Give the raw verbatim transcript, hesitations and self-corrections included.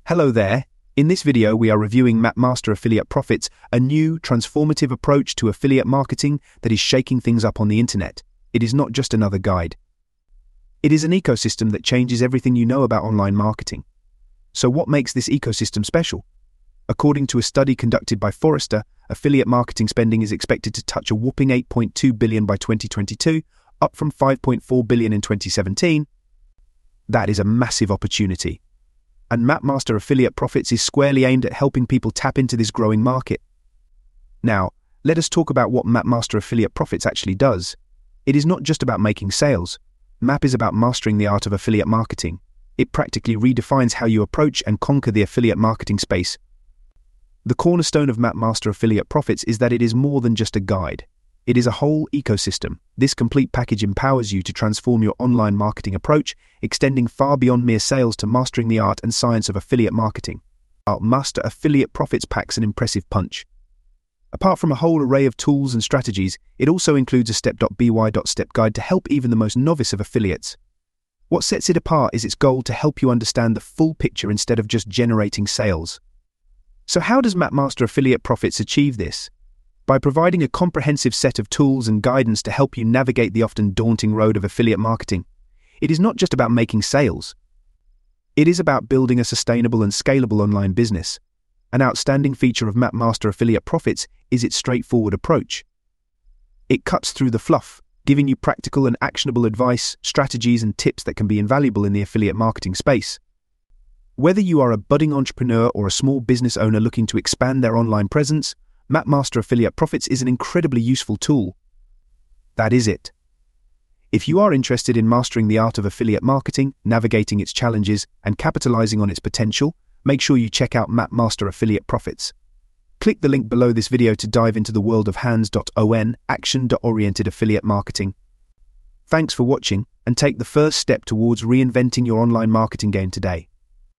Hello there. In this video, we are reviewing MapMaster Affiliate Profits, a new, transformative approach to affiliate marketing that is shaking things up on the internet. It is not just another guide. It is an ecosystem that changes everything you know about online marketing. So what makes this ecosystem special? According to a study conducted by Forrester, affiliate marketing spending is expected to touch a whopping eight point two billion dollars by twenty twenty-two, up from five point four billion dollars in twenty seventeen. That is a massive opportunity. And MapMaster Affiliate Profits is squarely aimed at helping people tap into this growing market. Now, let us talk about what MapMaster Affiliate Profits actually does. It is not just about making sales. Map is about mastering the art of affiliate marketing. It practically redefines how you approach and conquer the affiliate marketing space. The cornerstone of MapMaster Affiliate Profits is that it is more than just a guide. It is a whole ecosystem. This complete package empowers you to transform your online marketing approach, extending far beyond mere sales to mastering the art and science of affiliate marketing. MapMaster Affiliate Profits packs an impressive punch. Apart from a whole array of tools and strategies, it also includes a step-by-step guide to help even the most novice of affiliates. What sets it apart is its goal to help you understand the full picture instead of just generating sales. So how does MapMaster Affiliate Profits achieve this? By providing a comprehensive set of tools and guidance to help you navigate the often daunting road of affiliate marketing. It is not just about making sales. It is about building a sustainable and scalable online business. An outstanding feature of MapMaster Affiliate Profits is its straightforward approach. It cuts through the fluff, giving you practical and actionable advice, strategies, and tips that can be invaluable in the affiliate marketing space. Whether you are a budding entrepreneur or a small business owner looking to expand their online presence, MapMaster Affiliate Profits is an incredibly useful tool. That is it. If you are interested in mastering the art of affiliate marketing, navigating its challenges, and capitalizing on its potential, make sure you check out MapMaster Affiliate Profits. Click the link below this video to dive into the world of hands-on, action-oriented affiliate marketing. Thanks for watching, and take the first step towards reinventing your online marketing game today.